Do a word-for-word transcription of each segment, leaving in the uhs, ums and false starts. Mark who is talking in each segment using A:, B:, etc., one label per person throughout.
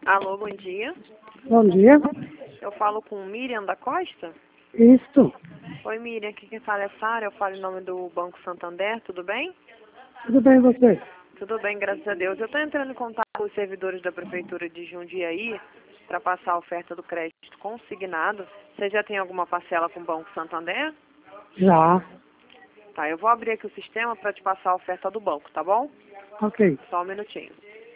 A: Alô, bom dia.
B: Bom dia.
A: Eu falo com Miriam da Costa?
B: Isso.
A: Oi, Miriam, aqui quem fala é Sara, eu falo em nome do Banco Santander, tudo bem?
B: Tudo bem você?
A: Tudo bem, graças a Deus. Eu estou entrando em contato com os servidores da Prefeitura de Jundiaí para passar a oferta do crédito consignado. Você já tem alguma parcela com o Banco Santander?
B: Já.
A: Tá, eu vou abrir aqui o sistema para te passar a oferta do banco, tá bom?
B: Ok.
A: Só um minutinho.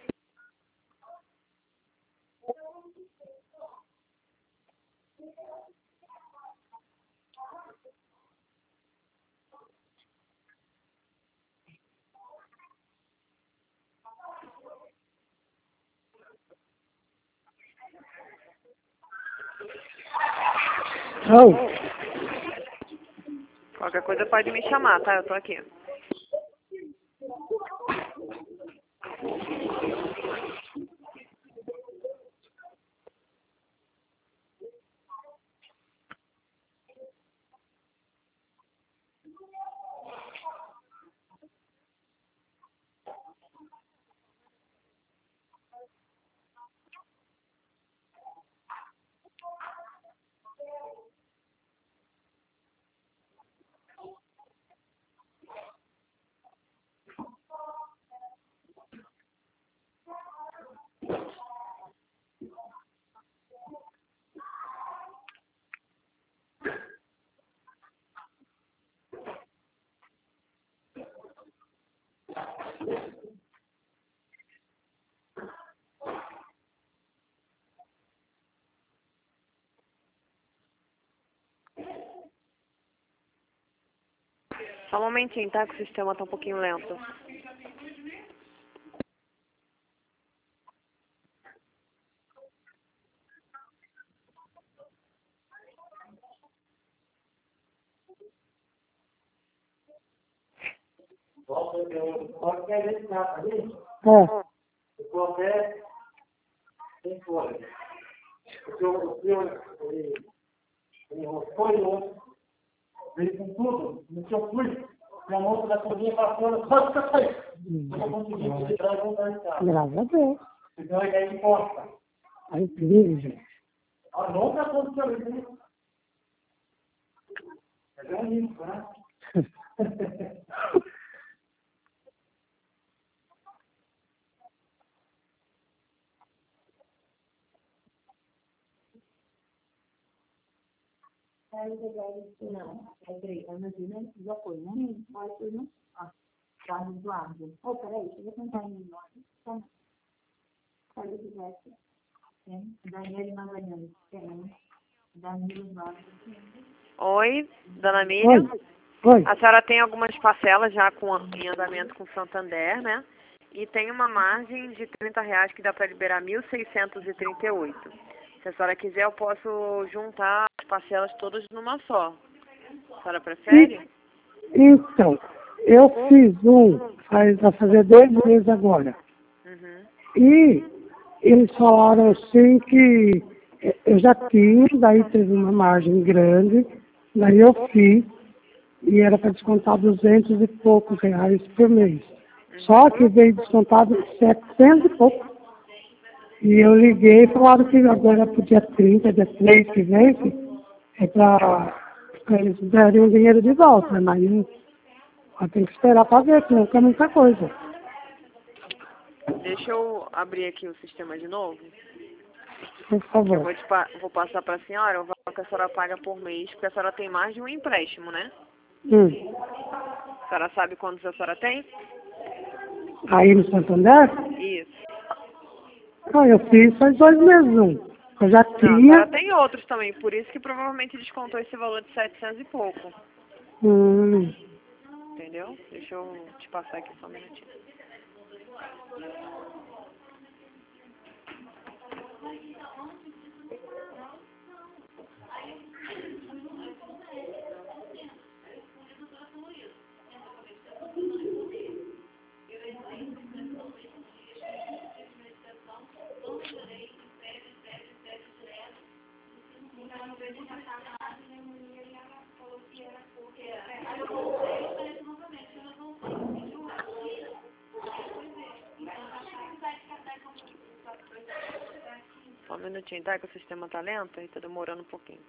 B: Oh,
A: Qualquer coisa pode me chamar, tá? Eu tô aqui. Só um momentinho, tá? Que o sistema tá um pouquinho lento.
B: é.
C: Veio com tudo, no que eu fui, e a moça da cozinha passando, só que eu saí. Eu não consegui tirar e voltar em casa.
B: Graças a Deus.
C: Então ele aí encosta.
B: Aí, incrível, gente.
C: Ah, nunca aconteceu isso, hein? É um risco, né?
D: Não, peraí, a Imagina já foi, né? Mas foi, não? Ah, tá no lado. Oh, peraí, deixa eu tentar ir no lado. Tá. Cadê o resto? Tem. Daniele Magalhães. Tem. Danilo Vargas.
A: Oi, dona Miriam.
B: Oi. Oi.
A: A senhora tem algumas parcelas já com, em andamento com o Santander, né? E tem uma margem de trinta reais que dá para liberar mil seiscentos e trinta e oito. Se a senhora quiser, eu posso juntar as parcelas todas numa só. A senhora prefere?
B: E, então, eu fiz um, faz, vai fazer dois meses agora.
A: Uhum.
B: E eles falaram assim que eu já tinha, daí teve uma margem grande, daí eu fiz, e era para descontar duzentos e poucos reais por mês. Só que veio descontado setecentos e pouco. E eu liguei e falaram que agora pro dia trinta, dia três que vence, é para eles darem o dinheiro de volta, mas eu, eu tenho que esperar para ver, senão é muita coisa.
A: Deixa eu abrir aqui o sistema de novo.
B: Por
A: Eu
B: favor.
A: vou, te pa vou passar para a senhora o valor que a senhora paga por mês, porque a senhora tem mais de um empréstimo, né?
B: Hum.
A: A senhora sabe quantos a senhora tem?
B: Aí no Santander,
A: Isso.
B: ah, eu fiz faz dois meses um. Eu já
A: Não, a
B: tinha.
A: senhora tem outros também, por isso que provavelmente descontou esse valor de setecentos e pouco.
B: Hum.
A: Entendeu? Deixa eu te passar aqui só um minutinho. Só um minutinho, tá? Que o sistema tá lento e tá demorando um pouquinho.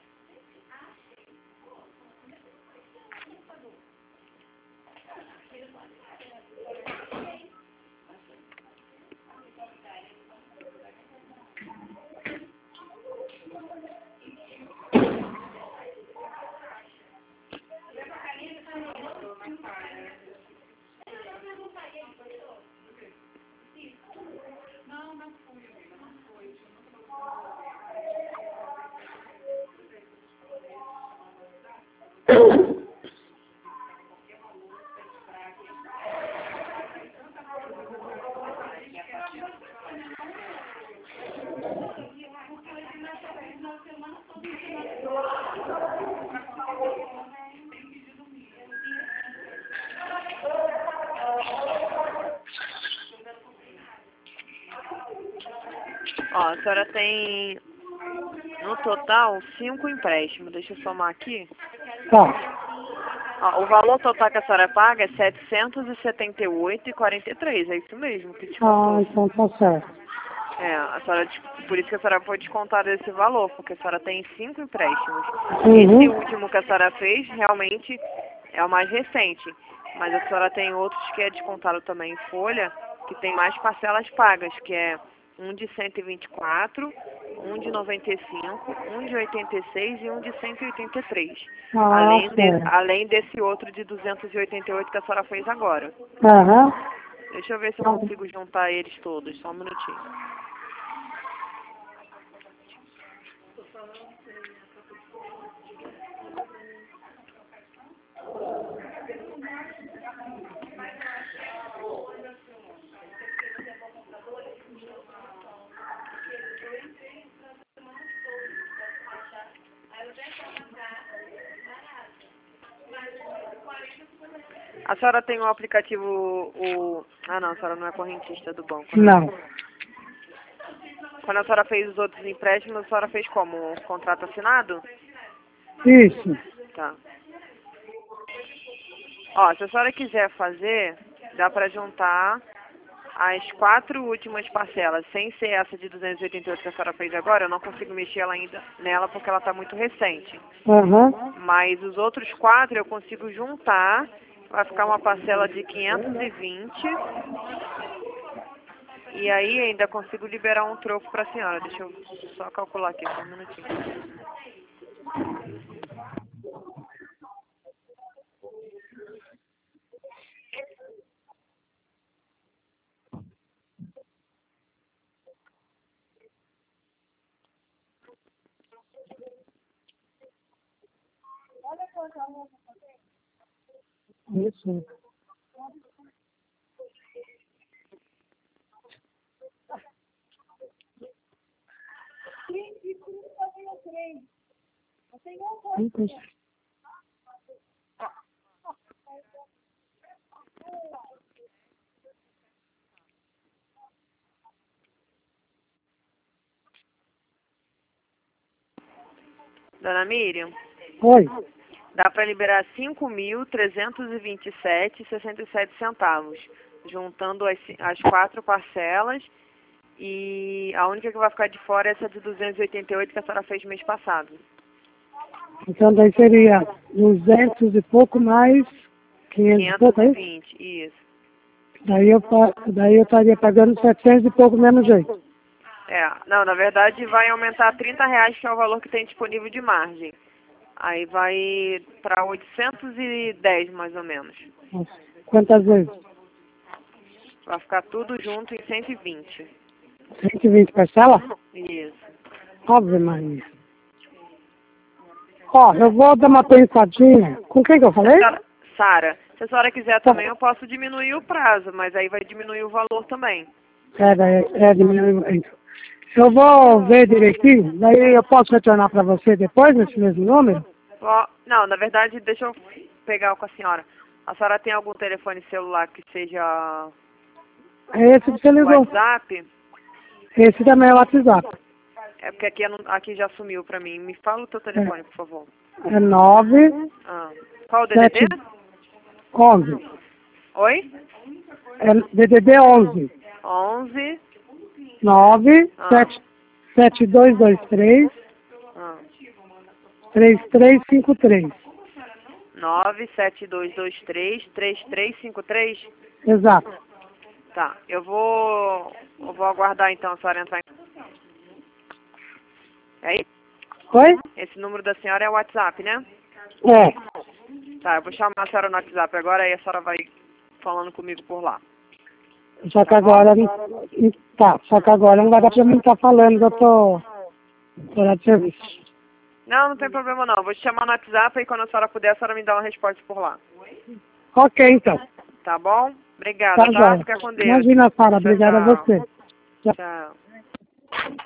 A: Ó, a senhora tem, no total, cinco empréstimos. Deixa eu somar aqui.
B: Tá.
A: Ó, o valor total que a senhora paga é setecentos e setenta e oito reais e quarenta e três centavos. É isso mesmo que descontou.
B: Ah, então tá certo.
A: É, a senhora, por isso que a senhora foi descontada esse valor, porque a senhora tem cinco empréstimos.
B: Uhum.
A: Esse último que a senhora fez, realmente, é o mais recente. Mas a senhora tem outros que é descontado também em folha, que tem mais parcelas pagas, que é um de cento e vinte e quatro, um de noventa e cinco, um de oitenta e seis e um de cento e oitenta e três.
B: Ah,
A: Além, de,
B: certo.
A: além desse outro de duzentos e oitenta e oito que a senhora fez agora.
B: Aham.
A: Deixa eu ver se eu consigo juntar eles todos, só um minutinho. A senhora tem o aplicativo, o... Ah, não, a senhora não é correntista do banco, né?
B: Não.
A: Quando a senhora fez os outros empréstimos, a senhora fez como? Um contrato assinado?
B: Isso.
A: Tá. Ó, se a senhora quiser fazer, dá pra juntar as quatro últimas parcelas, sem ser essa de duzentos e oitenta e oito que a senhora fez agora. Eu não consigo mexer ela ainda nela porque ela tá muito recente.
B: Aham.
A: Mas os outros quatro eu consigo juntar. Vai ficar uma parcela de quinhentos e vinte. E aí ainda consigo liberar um troco para a senhora. Deixa eu só calcular aqui, só um minutinho.
B: Isso.
A: Dona Miriam,
B: Oi.
A: dá para liberar cinco mil trezentos e vinte e sete reais e sessenta e sete centavos, juntando as, as quatro parcelas. E a única que vai ficar de fora é essa de duzentos e oitenta e oito que a senhora fez mês passado.
B: Então daí seria duzentos e pouco mais quinhentos e pouco, é
A: quinhentos e
B: isso?
A: vinte, isso.
B: Daí eu, pa- daí eu estaria pagando setecentos e pouco do mesmo jeito.
A: É, não, na verdade vai aumentar trinta reais, que é o valor que tem disponível de margem. Aí vai para oitocentos e dez, mais ou menos.
B: Nossa. Quantas vezes?
A: Vai ficar tudo junto em cento e vinte.
B: cento e vinte parcelas?
A: Isso.
B: Ave Maria. Ó, eu vou dar uma pensadinha. Com quem que eu falei?
A: Sara, Sara, se a senhora quiser também, eu posso diminuir o prazo, mas aí vai diminuir o valor também.
B: É, daí, é diminuir. Eu vou ver direitinho, daí eu posso retornar para você depois nesse mesmo número?
A: Ó, não, na verdade, deixa eu pegar com a senhora. A senhora tem algum telefone celular que seja
B: É esse que você ligou.
A: WhatsApp?
B: Esse também é o WhatsApp.
A: É porque aqui, eu não- aqui já sumiu pra mim. Me fala o teu telefone, por favor.
B: É nove
A: Ah. Qual o D D D?
B: sete onze.
A: Oi?
B: É D D D onze.
A: onze.
B: nove
A: Ah.
B: sete sete dois dois três,
A: Ah.
B: três três cinco três.
A: nove sete dois dois três, três três cinco três?
B: Exato.
A: Tá, eu vou, eu vou aguardar então a senhora entrar em... É isso?
B: Oi?
A: Esse número da senhora é o WhatsApp, né?
B: É.
A: Tá, eu vou chamar a senhora no WhatsApp agora e a senhora vai falando comigo por lá.
B: Só que agora não... Tá, só que agora não vai dar pra mim estar falando, eu tô fora de serviço.
A: Não, não tem problema não. Eu vou te chamar no WhatsApp e quando a senhora puder, a senhora me dá uma resposta por lá.
B: Ok, então.
A: Tá bom? Obrigada,
B: Tá,
A: tá?
B: joia.
A: Fica com Deus.
B: Imagina, Sara.
A: Tchau,
B: Obrigada a
A: tchau.
B: você. Tchau.
A: Tchau.